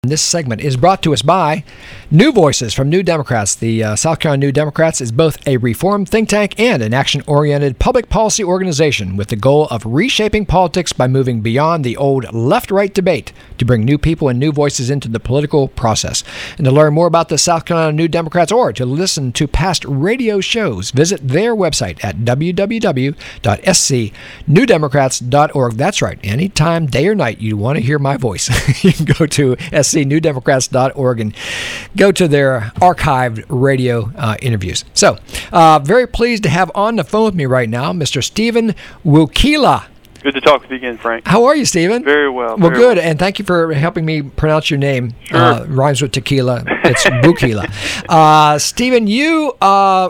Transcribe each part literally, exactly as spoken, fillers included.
This segment is brought to us by New Voices from New Democrats. The uh, South Carolina New Democrats is both a reform think tank and an action-oriented public policy organization with the goal of reshaping politics by moving beyond the old left-right debate to bring new people and new voices into the political process. And to learn more about the South Carolina New Democrats or to listen to past radio shows, visit their website at w w w dot s c new democrats dot org. That's right. Anytime, day or night, you want to hear my voice, you can go to s c new democrats dot org and go to their archived radio uh, interviews. So, uh, very pleased to have on the phone with me right now Mister Stephen Wukila. Good to talk with you again, Frank. How are you, Stephen? Very well. Well, very good, well. and thank you for helping me pronounce your name. Sure. Uh, rhymes with tequila. It's Wukila. Uh, Stephen, you uh,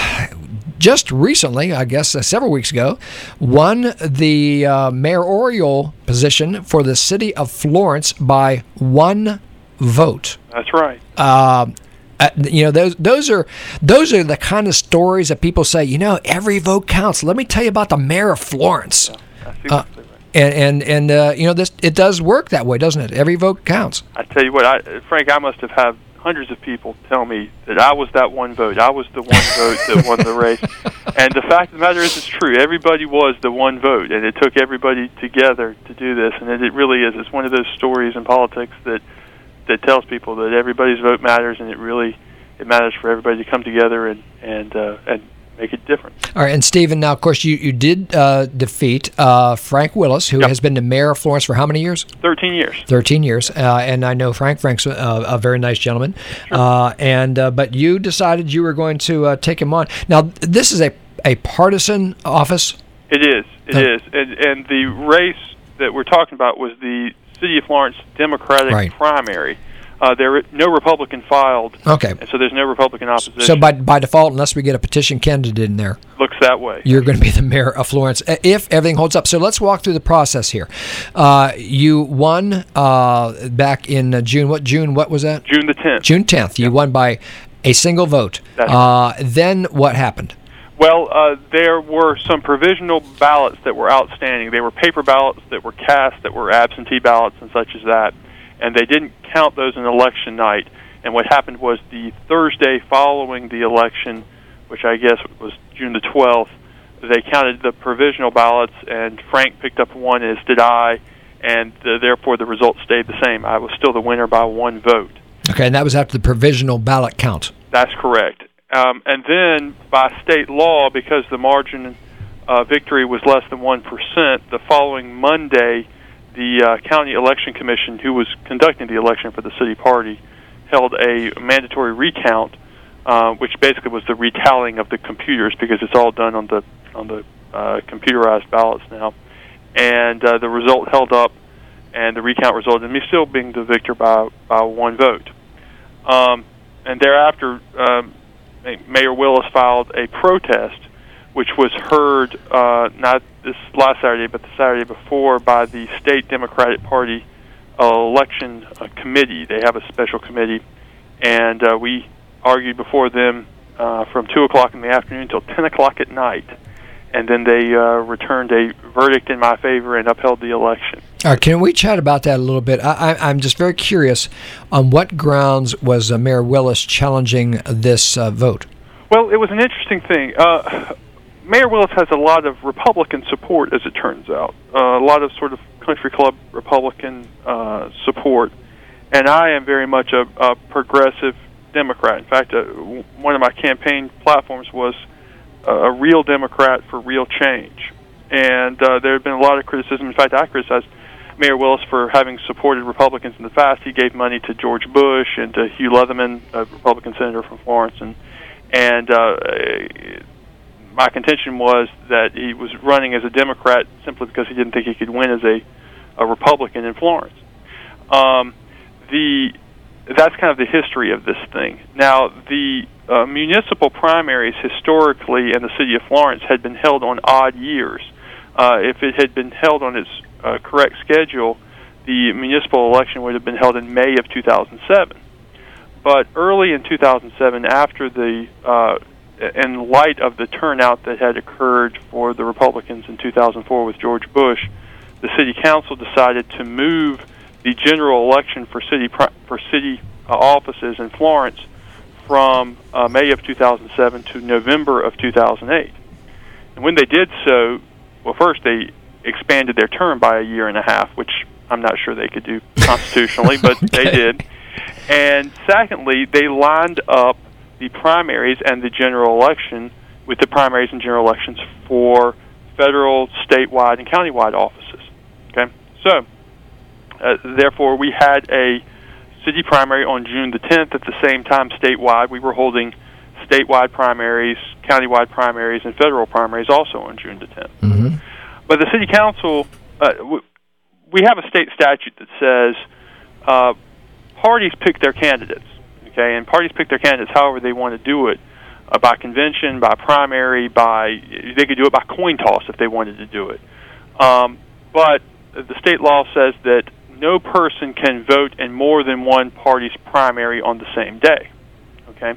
just recently, I guess uh, several weeks ago, won the uh, mayoral position for the city of Florence by one vote. That's right. Uh, Uh, you know, those those are those are the kind of stories that people say, you know, every vote counts. Let me tell you about the mayor of Florence. Yeah, that's Uh, exactly right. and and, and uh, you know, this it does work that way, doesn't it? Every vote counts. I tell you what, I, Frank, I must have had hundreds of people tell me that I was that one vote. I was the one vote that won the race. And the fact of the matter is, it's true. Everybody was the one vote, and it took everybody together to do this. And it, it really is. It's one of those stories in politics that that tells people that everybody's vote matters, and it really it matters for everybody to come together and and uh, and make it different. All right, and Stephen, now of course you you did uh, defeat uh, Frank Willis, who Yep. has been the mayor of Florence for how many years? Thirteen years. Thirteen years, uh, and I know Frank. Frank's a, a very nice gentleman, Sure. uh, and uh, but you decided you were going to uh, take him on. Now this is a a partisan office. It is. It Oh. is. And and the race that we're talking about was the City of Florence Democratic Right. primary. Uh, there no Republican filed, Okay. and so there's no Republican opposition. So by by default, unless we get a petition candidate in there, looks that way. you're going to be the mayor of Florence if everything holds up. So let's walk through the process here. Uh, you won uh, back in uh, June. What June? What was that? June the tenth. June tenth. You won by a single vote. That's Uh, then what happened? Well, uh, there were some provisional ballots that were outstanding. They were paper ballots that were cast, that were absentee ballots and such as that, and they didn't count those in election night. And what happened was the Thursday following the election, which I guess was June the twelfth, they counted the provisional ballots, and Frank picked up one, as did I, and uh, therefore the results stayed the same. I was still the winner by one vote. Okay, and that was after the provisional ballot count. That's correct. Um, and then, by state law, because the margin uh, victory was less than one percent, the following Monday, the uh, County Election Commission, who was conducting the election for the city party, held a mandatory recount, uh, which basically was the retallying of the computers, because it's all done on the on the uh, computerized ballots now. And uh, the result held up, and the recount resulted in me still being the victor by, by one vote. Um, and thereafter, um, Mayor Willis filed a protest, which was heard uh, not this last Saturday, but the Saturday before by the State Democratic Party uh, election uh, committee. They have a special committee, and uh, we argued before them uh, from two o'clock in the afternoon until ten o'clock at night, and then they uh, returned a verdict in my favor and upheld the election. All right, can we chat about that a little bit? I, I, I'm just very curious, on what grounds was uh, Mayor Willis challenging this uh, vote? Well, it was an interesting thing. Uh, Mayor Willis has a lot of Republican support, as it turns out, uh, a lot of sort of country club Republican uh, support, and I am very much a, a progressive Democrat. In fact, uh, one of my campaign platforms was uh, a real Democrat for real change, and uh, there had been a lot of criticism. In fact, I criticized Mayor Willis for having supported Republicans in the past. He gave money to George Bush and to Hugh Leatherman, a Republican senator from Florence, and and uh, my contention was that he was running as a Democrat simply because he didn't think he could win as a, a Republican in Florence. Um, the that's kind of the history of this thing. Now, the uh, municipal primaries historically in the city of Florence had been held on odd years. Uh, if it had been held on its uh, correct schedule, the municipal election would have been held in May of two thousand seven. But early in two thousand seven, after the, uh, in light of the turnout that had occurred for the Republicans in two thousand four with George Bush, the city council decided to move the general election for city for city uh, offices in Florence from uh, May of two thousand seven to November of two thousand eight. And when they did so, well, first they expanded their term by a year and a half, which I'm not sure they could do constitutionally, but okay. They did. And secondly, they lined up the primaries and the general election with the primaries and general elections for federal, statewide, and countywide offices. Okay, so uh, therefore, we had a city primary on June the tenth. At the same time, statewide, we were holding statewide primaries, countywide primaries, and federal primaries also on June the tenth. Mm-hmm. But the city council, uh, w- we have a state statute that says uh, parties pick their candidates. Okay, and parties pick their candidates however they want to do it. Uh, by convention, by primary, by they could do it by coin toss if they wanted to do it. Um, but the state law says that no person can vote in more than one party's primary on the same day. Okay.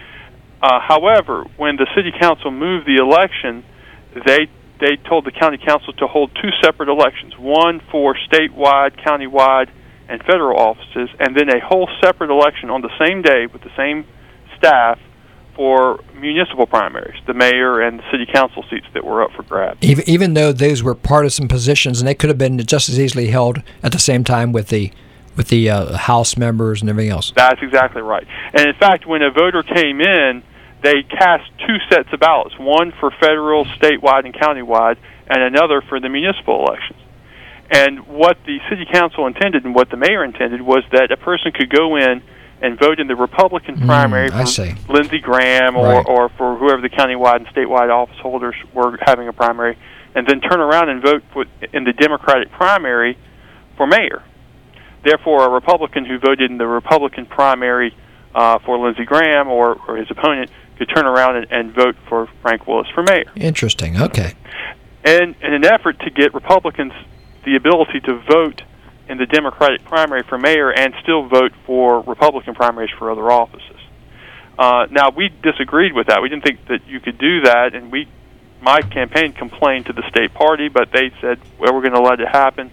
Uh, however, when the city council moved the election, they they told the county council to hold two separate elections: one for statewide, countywide, and federal offices, and then a whole separate election on the same day with the same staff for municipal primaries, the mayor and the city council seats that were up for grabs. Even, even though those were partisan positions, and they could have been just as easily held at the same time with the with the uh, House members and everything else. That's exactly right. And in fact, when a voter came in, they cast two sets of ballots, one for federal, statewide, and countywide, and another for the municipal elections. And what the city council intended and what the mayor intended was that a person could go in and vote in the Republican primary mm, for Lindsey Graham or, right. or for whoever the countywide and statewide office holders were having a primary, and then turn around and vote for, in the Democratic primary for mayor. Therefore, a Republican who voted in the Republican primary uh, for Lindsey Graham or, or his opponent could turn around and, and vote for Frank Willis for mayor. Interesting. Okay. And in an effort to get Republicans the ability to vote in the Democratic primary for mayor and still vote for Republican primaries for other offices. Uh, now, we disagreed with that. We didn't think that you could do that, and we, my campaign complained to the state party, but they said, well, we're going to let it happen,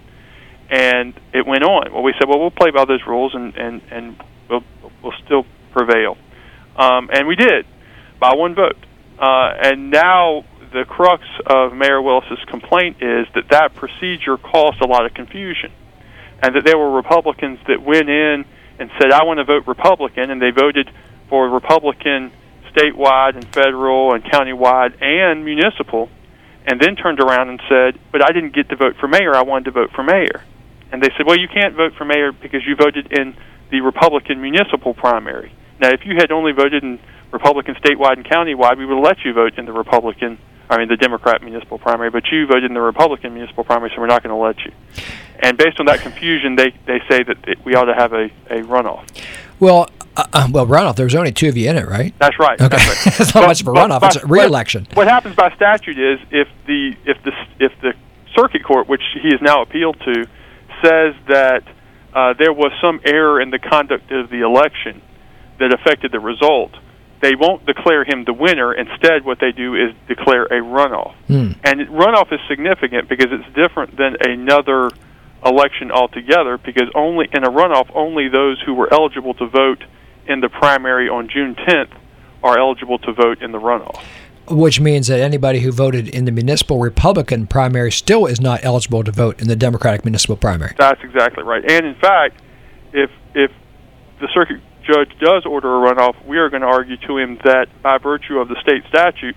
and it went on. Well, we said, well, we'll play by those rules, and, and, and we'll, we'll still prevail. Um, and we did, by one vote. Uh, and now the crux of Mayor Willis's complaint is that that procedure caused a lot of confusion, and that there were Republicans that went in and said, I want to vote Republican, and they voted for Republican statewide and federal and countywide and municipal, and then turned around and said, but I didn't get to vote for mayor, I wanted to vote for mayor. And they said, well, you can't vote for mayor because you voted in the Republican municipal primary. Now, if you had only voted in Republican statewide and countywide, we would have let you vote in the Republican, I mean the Democrat municipal primary, but you voted in the Republican municipal primary, so we're not going to let you. And based on that confusion, they, they say that it, we ought to have a, a runoff. Well, uh, well, runoff, there's only two of you in it, right? That's right. Okay. That's right. It's not but, much of a but, runoff, but, it's a re-election. What, what happens by statute is if the if the, if the circuit court, which he is now appealed to, says that uh, there was some error in the conduct of the election that affected the result, they won't declare him the winner. Instead, what they do is declare a runoff. Mm. And runoff is significant because it's different than another election altogether, because only in a runoff, only those who were eligible to vote in the primary on June tenth are eligible to vote in the runoff. Which means that anybody who voted in the municipal Republican primary still is not eligible to vote in the Democratic municipal primary. That's exactly right. And in fact, if if the circuit judge does order a runoff, we are going to argue to him that by virtue of the state statute,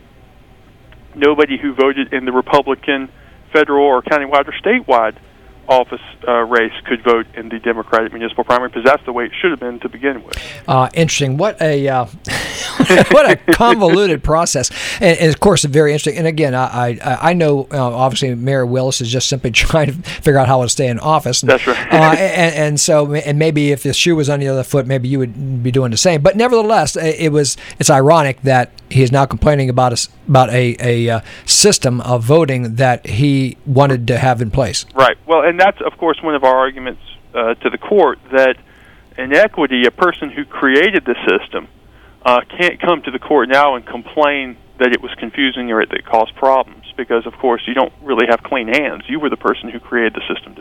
nobody who voted in the Republican, federal, or countywide or statewide office uh, race could vote in the Democratic municipal primary, because that's the way it should have been to begin with. Uh, interesting. What a uh, what a convoluted process, and, and of course, very interesting. And again, I I, I know uh, obviously Mayor Willis is just simply trying to figure out how to stay in office. And, that's right. uh, and, and so, and maybe if the shoe was on the other foot, maybe you would be doing the same. But nevertheless, it was it's ironic that he is now complaining about a, about a a uh, system of voting that he wanted to have in place. Right. Well, and that's, of course, one of our arguments uh, to the court, that in equity, a person who created the system uh, can't come to the court now and complain that it was confusing or that it caused problems, because, of course, you don't really have clean hands. You were the person who created the system to begin with.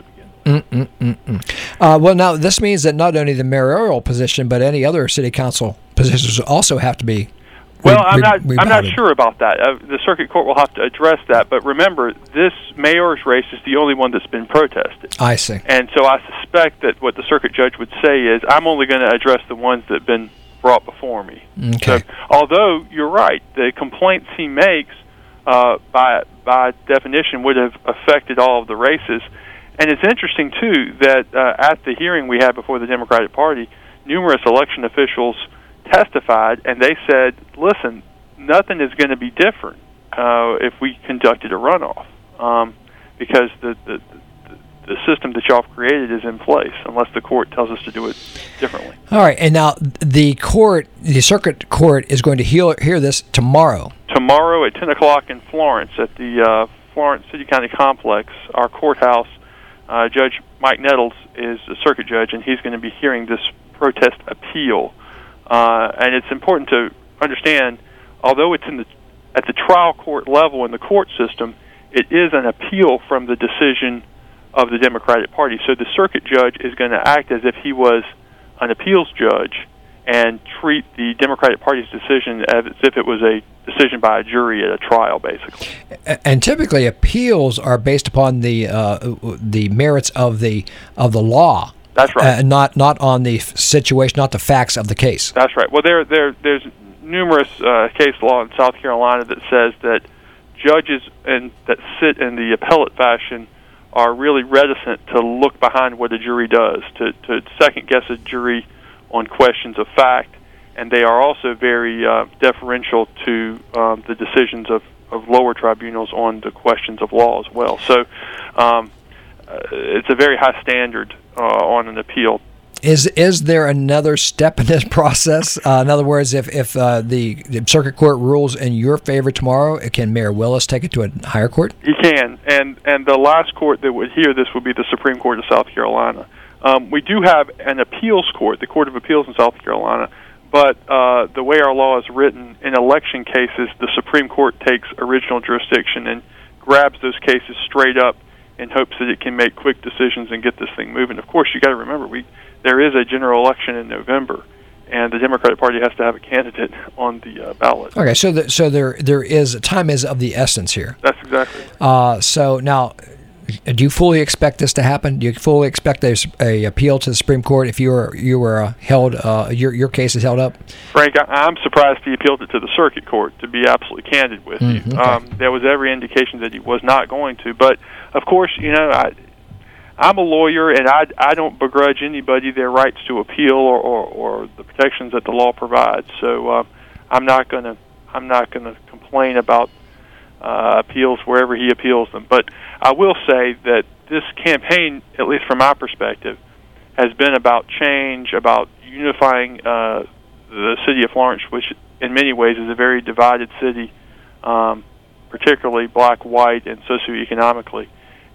Mm-mm-mm-mm. Uh, well, now this means that not only the mayoral position, but any other city council positions also have to be. Well, re- I'm not. re- I'm not rebouted. sure about that. Uh, the circuit court will have to address that. But remember, this mayor's race is the only one that's been protested. I see. And so I suspect that what the circuit judge would say is, I'm only going to address the ones that have been brought before me. Okay. So, although you're right, the complaints he makes, uh, by by definition, would have affected all of the races. And it's interesting too that uh, at the hearing we had before the Democratic Party, numerous election officials testified, and they said, listen, nothing is going to be different uh, if we conducted a runoff, um, because the, the, the, the system that y'all have created is in place, unless the court tells us to do it differently. All right, and now the court, the circuit court, is going to hear, hear this tomorrow. Tomorrow at ten o'clock in Florence, at the uh, Florence City County Complex, our courthouse, uh, Judge Mike Nettles is a circuit judge, and he's going to be hearing this protest appeal. Uh, and it's important to understand, although it's in the at the trial court level in the court system, it is an appeal from the decision of the Democratic Party. So the circuit judge is going to act as if he was an appeals judge and treat the Democratic Party's decision as if it was a decision by a jury at a trial, basically. And typically, appeals are based upon the uh, the merits of the of the law. That's right. Uh, not not on the situation, not the facts of the case. That's right. Well, there there there's numerous uh, case law in South Carolina that says that judges and that sit in the appellate fashion are really reticent to look behind what a jury does, to to second guess a jury on questions of fact, and they are also very uh, deferential to um, the decisions of, of lower tribunals on the questions of law as well. So um, uh, it's a very high standard uh, on an appeal. Is is there another step in this process? Uh, in other words, if if uh, the, the circuit court rules in your favor tomorrow, can Mayor Willis take it to a higher court? He can, and and the last court that would hear this would be the Supreme Court of South Carolina. Um, we do have an appeals court, the Court of Appeals in South Carolina, but uh, the way our law is written, in election cases, the Supreme Court takes original jurisdiction and grabs those cases straight up in hopes that it can make quick decisions and get this thing moving. Of course, you got to remember, we there is a general election in November, and the Democratic Party has to have a candidate on the uh, ballot. Okay, so the, so there there is time is of the essence here. That's exactly right. Uh, so now, do you fully expect this to happen? Do you fully expect a, a appeal to the Supreme Court if you were you were uh, held uh, your your case is held up? Frank, I, I'm surprised he appealed it to the circuit court. To be absolutely candid with Mm, you, okay. um, there was every indication that he was not going to. But of course, you know, I, I'm a lawyer, and I I don't begrudge anybody their rights to appeal or, or, or the protections that the law provides. So uh, I'm not gonna I'm not gonna complain about Uh, appeals wherever he appeals them. But I will say that this campaign, at least from my perspective, has been about change, about unifying uh, the city of Florence, which in many ways is a very divided city, um, particularly black, white, and socioeconomically.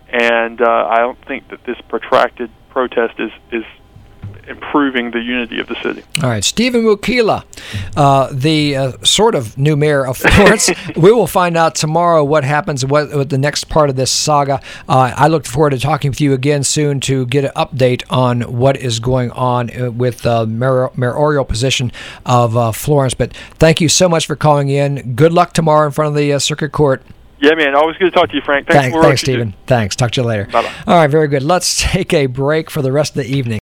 And uh, I don't think that this protracted protest is, is improving the unity of the city. All right, Stephen Mukila, uh, the uh, sort of new mayor of Florence. We will find out tomorrow what happens, what, what the next part of this saga. Uh, I look forward to talking with you again soon to get an update on what is going on with the uh, mayor, mayoral position of uh, Florence. But thank you so much for calling in. Good luck tomorrow in front of the uh, circuit court. Yeah, man. Always good to talk to you, Frank. Thanks, Thanks, for thanks Stephen. Thanks. Talk to you later. Bye-bye. All right, very good. Let's take a break for the rest of the evening.